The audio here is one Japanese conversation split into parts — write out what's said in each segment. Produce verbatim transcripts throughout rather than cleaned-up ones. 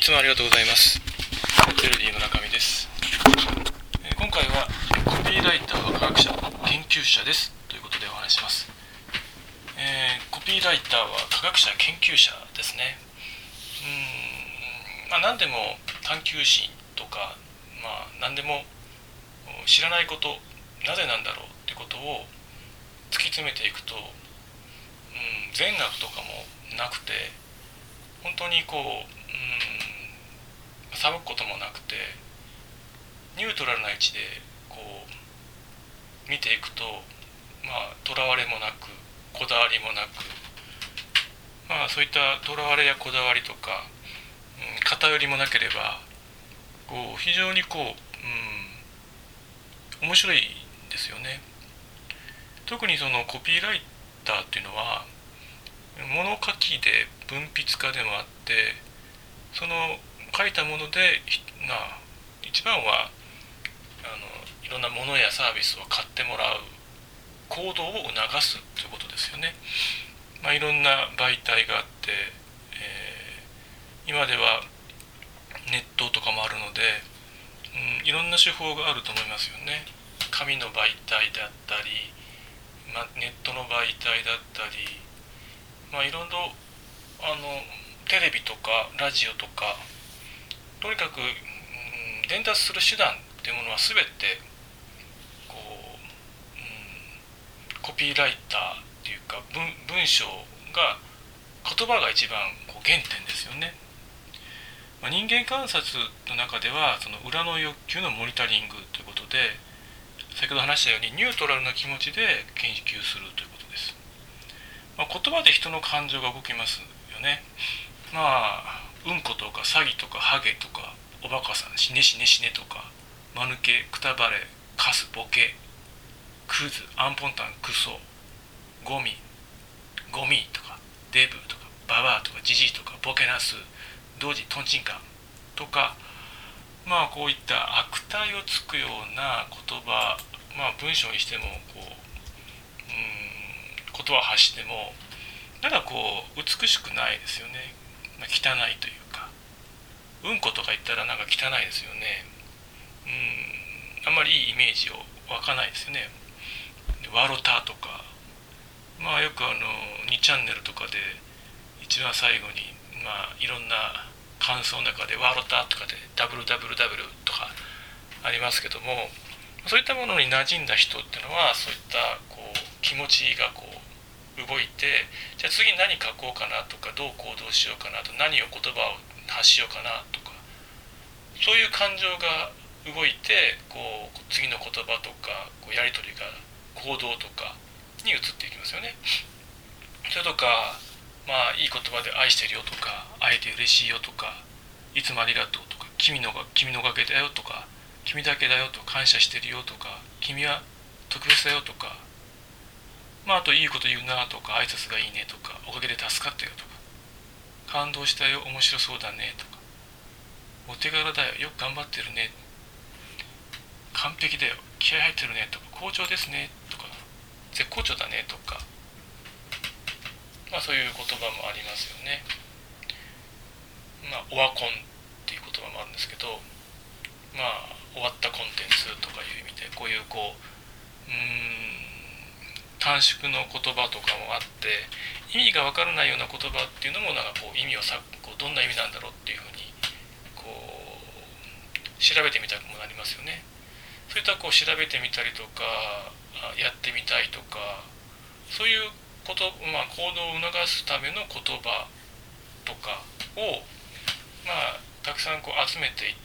つもありがとうございます。テルディ村上です。えー今回はコピーライターは科学者、研究者ですということでお話します。えーコピーライターは科学者、研究者ですね。うーん、まあ、何でも探求心とか、まあ、何でも知らないこと、なぜなんだろうってことを突き詰めていくと、うん、善悪とかもなくて、本当にこう、うん、騒ぐこともなくて、ニュートラルな位置でこう見ていくと、まあとらわれもなく、こだわりもなく、まあそういったとらわれやこだわりとか、うん、偏りもなければ、こう非常にこう、うん、面白いんですよね。特にそのコピーライターっていうのは物書きで文筆家でもあって、その書いたもので、まあ、一番はあのいろんなものやサービスを買ってもらう行動を促すということですよね。まあ、いろんな媒体があって、えー今ではネットとかもあるので、うん、いろんな手法があると思いますよね。紙の媒体だったり、まあ、ネットの媒体だったり、まあ、いろいろあのテレビとかラジオとか、とにかく、うん、伝達する手段っていうものは全てこう、うん、コピーライターっていうか 文, 文章が、言葉が一番こう原点ですよね。まあ、人間観察の中ではその裏の欲求のモニタリングということで、先ほど話したようにニュートラルな気持ちで研究するということです。まあ、言葉で人の感情が動きますよね。まあうんことか詐欺とかハゲとかおバカさん、死ね死ね死ねとか、間抜け、くたばれ、カス、ボケ、クズ、アンポンタン、クソ、ゴミ、ゴミとか、デブとか、ババアとか、ジジイとか、ボケナス、ドジ、トンチンカンとか、まあこういった悪態をつくような言葉、まあ文章にしてもこう、うーん、言葉を発しても、なんかこう美しくないですよね。まあ、汚いというか、うんことか言ったらなんか汚いですよね。うーん、あんまりいいイメージを湧かないですよね。ワロタとか、まあよくあのにチャンネルとかで一番最後に、まあいろんな感想の中でワロタとかで ダブリューダブリューダブリュー とかありますけども、そういったものに馴染んだ人っていうのは、そういったこう気持ちがこう動いて、じゃあ次何書こうかなとか、どう行動しようかなと、何を言葉を発しようかなとか、そういう感情が動いて、こう次の言葉とかこうやり取りが行動とかに移っていきますよね。それとか、まあいい言葉で愛してるよとか、会えて嬉しいよとか、いつもありがとうとか、君のが君のおかげだよとか、君だけだよと感謝してるよとか、君は特別だよとか、まああといいこと言うなとか、挨拶がいいねとか、おかげで助かったよとか、感動したよ、面白そうだねとか、お手柄だよ、よく頑張ってるね、完璧だよ、気合入ってるねとか、好調ですねとか、絶好調だねとか、まあそういう言葉もありますよね。まあオワコンっていう言葉もあるんですけど、まあ終わったコンテンツとかいう意味で、こういうこう、うーん、短縮の言葉とかもあって、意味がわからないような言葉っていうのも、なんかこう意味をさこうどんな意味なんだろうっていうふうにこう調べてみたくもなりますよね。そういったこう調べてみたりとか、やってみたいとか、そういうこと、まあ、行動を促すための言葉とかを、まあ、たくさんこう集めていって、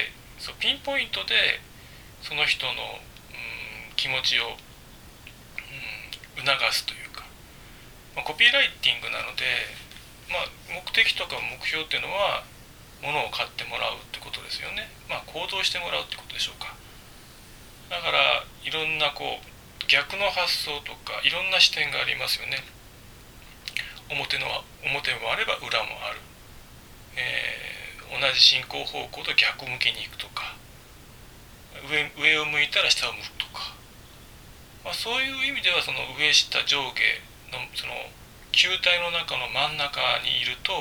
そうピンポイントでその人の、うん、気持ちを、うん、促すというか、まあ、コピーライティングなので、まあ、目的とか目標っていうのは物を買ってもらうってことですよね。まあ行動してもらうってことでしょうか。だからいろんなこう逆の発想とか、いろんな視点がありますよね。表の表もあれば裏もある、えー、同じ進行方向と逆向きに行くとか、上上を向いたら下を向くとか、まあ、そういう意味ではその上下上下のその球体の中の真ん中にいると、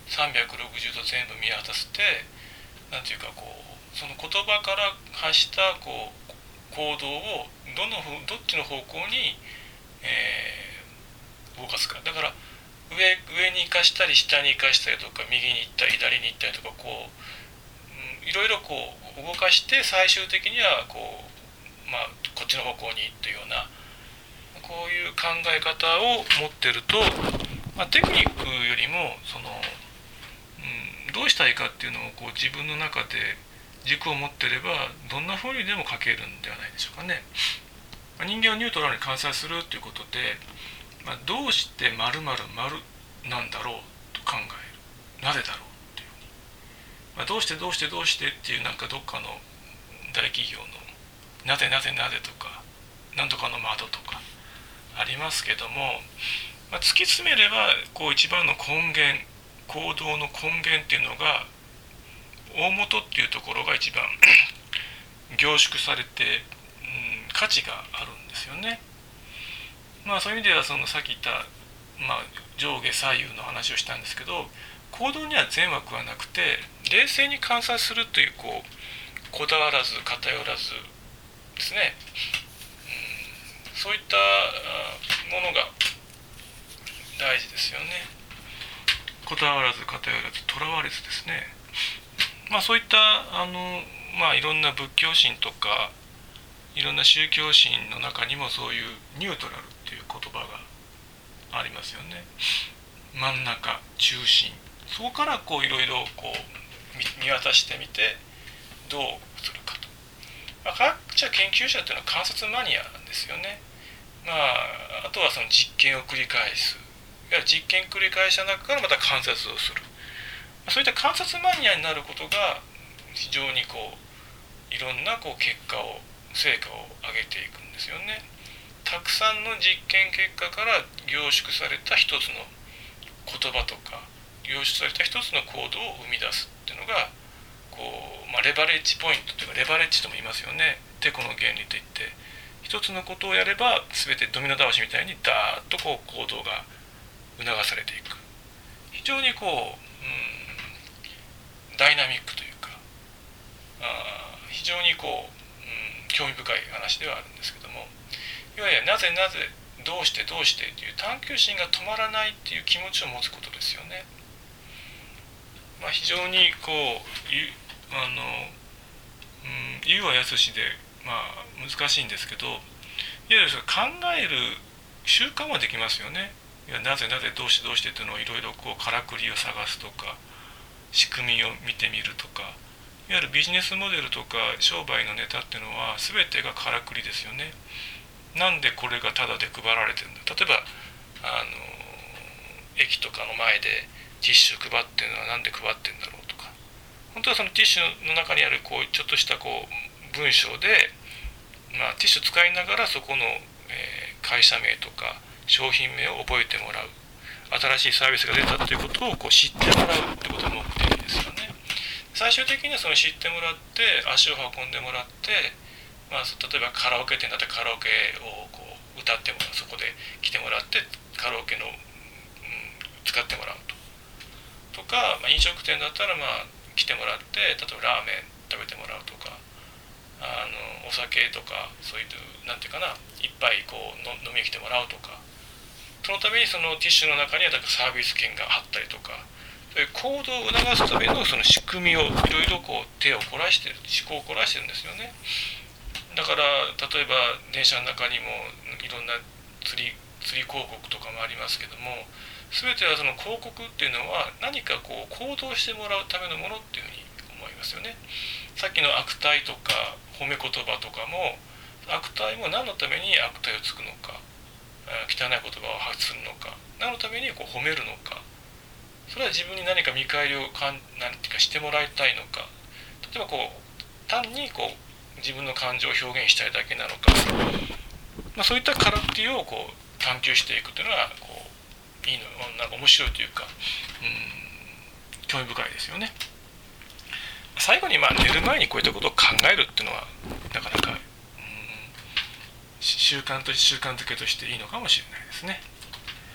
さんびゃくろくじゅうど全部見渡して、なんていうかこうその言葉から発したこう行動をどのどっちの方向に、えー、動かすか。だから上上に生かしたり下に生かしたりとか右に行ったり左に行ったりとかこう、うん、いろいろこう動かして最終的にはこう、まあ、こっちの方向にというようなこういう考え方を持ってると、まあ、テクニックよりもその、うん、どうしたいかっていうのをこう自分の中で軸を持ってればどんな風にでも書けるんではないでしょうかね。まあ、人間をニュートラルに観察するということで、まあ、どうして〇〇〇なんだろうと考える。なぜだろうっていう、まあ、どうしてどうしてどうしてっていうなんかどっかの大企業のなぜなぜなぜとかなんとかの窓とかありますけども、まあ、突き詰めればこう一番の根源、行動の根源っていうのが大元っていうところが一番凝縮されて、うん、価値があるんですよね。まあそういう意味ではそのさっき言った、まあ、上下左右の話をしたんですけど、行動には善悪はなくて冷静に観察するというこうこだわらず偏らずですね、うん、そういったものが大事ですよね。こだわらず偏らずとらわれずですね。まあそういったあのまあいろんな仏教心とかいろんな宗教心の中にもそういうニュートラルっていう言葉がありますよね。真ん中、中心、そこからこういろいろこう見渡してみてどうするかと。まあ、科学者研究者っていうのは観察マニアなんですよね。まああとはその実験を繰り返す。いわゆる実験繰り返した中からまた観察をする。そういった観察マニアになることが非常にこういろんなこう結果を成果を上げていくんですよね。たくさんの実験結果から凝縮された一つの言葉とか凝縮された一つの行動を生み出すっていうのがこう、まあ、レバレッジポイントというかレバレッジとも言いますよね。テコの原理といって一つのことをやれば全てドミノ倒しみたいにダーッとこう行動が促されていく。非常にこう、うんダイナミックというかあ非常にこう、うん、興味深い話ではあるんですけども、いわゆるなぜなぜどうしてどうしてっていう探求心が止まらないっていう気持ちを持つことですよね。まあ、非常にこうあの、うん、言うはやすしで、まあ、難しいんですけど、いわゆる考える習慣はできますよね。いやなぜなぜどうしてどうしてっていうのをいろいろこうからくりを探すとか仕組みを見てみるとか、いわゆるビジネスモデルとか商売のネタっていうのは全てがからくりですよね。なんでこれがタダで配られてるんだ。例えばあの駅とかの前でティッシュ配ってるのはなんで配ってるんだろうとか、本当はそのティッシュの中にあるこうちょっとしたこう文章で、まあ、ティッシュ使いながらそこの、えー、会社名とか商品名を覚えてもらう、新しいサービスが出たということをこう知ってもらうってことが目的ですよね。最終的にはその知ってもらって足を運んでもらって、まあ、例えばカラオケ店だったらカラオケをこう歌ってもらう、そこで来てもらってカラオケの、うん、使ってもらうととか、まあ、飲食店だったらまあ来てもらって例えばラーメン食べてもらうとか、あのお酒とかそういうなんていうかな一杯こうの飲みに来てもらうとか、そのためにそのティッシュの中にはだからサービス券があったりとか、そういう行動を促すためのその仕組みをいろいろこう手を凝らしてる、思考を凝らしてるんですよね。だから例えば電車の中にもいろんな釣り釣り広告とかもありますけども、全てはその広告っていうのは何かこう行動してもらうためのものっていうふうに思いますよね。さっきの悪態とか褒め言葉とかも、悪態も何のために悪態をつくのか、汚い言葉を発するのか、何のためにこう褒めるのか、それは自分に何か見返りをかん何ていうかしてもらいたいのか、例えばこう単にこう自分の感情を表現したいだけなのか、まあ、そういったカラクティをこう探求していくというのはこういいのなんか面白いというか、うん興味深いですよね。最後にまあ寝る前にこういったことを考えるっていうのはなかなか、うん、習慣と習慣づけとしていいのかもしれないですね。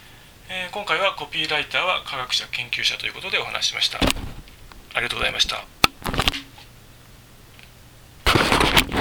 えー今回はコピーライターは科学者研究者ということでお話ししました。ありがとうございました。